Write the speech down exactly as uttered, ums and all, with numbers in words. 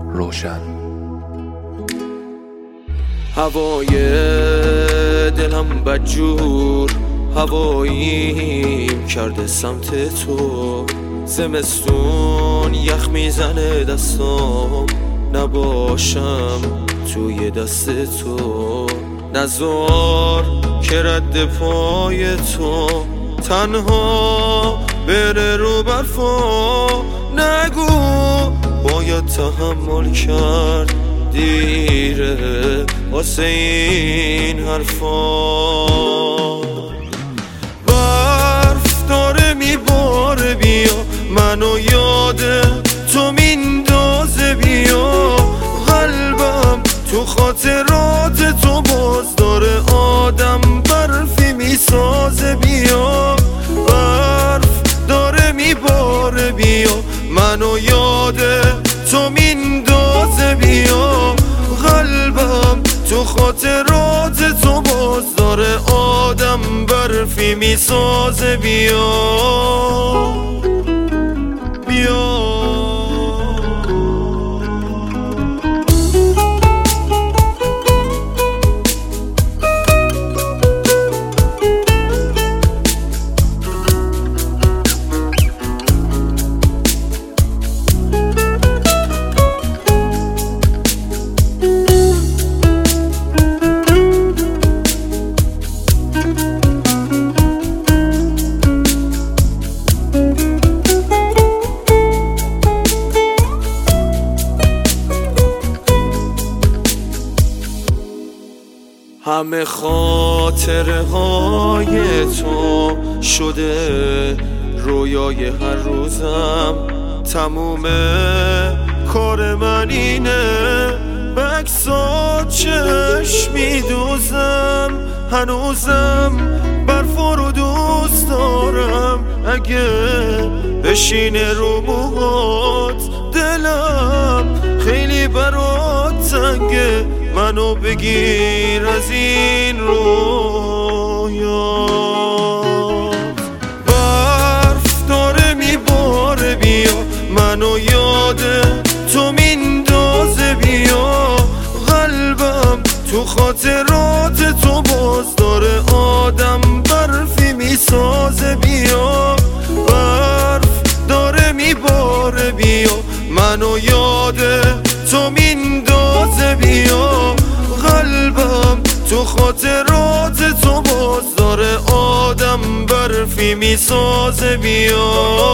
روشن. هوای دلم بدجور هواییم کرده سمت تو، زمستون یخ میزنه دستام، نباشم توی دست تو. نزار که رد پای تو تنها بره رو برفا، نگو باید تحمل کرد، دیره واسه این حرفا. برف داره میباره بیا، منو یاده تو میندازه بیا، قلبم تو خاطرات تو باز داره آدم برفی میسازه بیا. برف داره میباره بیا، منو یاده تو میندازه بیا، قلبم تو خاطرات تو باز داره آدم برفی میسازه بیا بیا. همه خاطره های تو شده رویای هر روزم، تموم کار من اینه بکسات چشم میدوزم، هنوزم برف رو دوست دارم، اگه بشینه رو موهات دلم خیلی برات تنگه، منو بگیر از این رویات. برف داره میباره بیا، منو یاده تو میندازه بیا، قلبم تو خاطرات تو باز داره آدم برفی میسازه بیا. برف داره میباره بیا، منو یاده تو میندازه بیا، قلبم تو خاطرات تو باز داره آدم برفی میسازه بیا.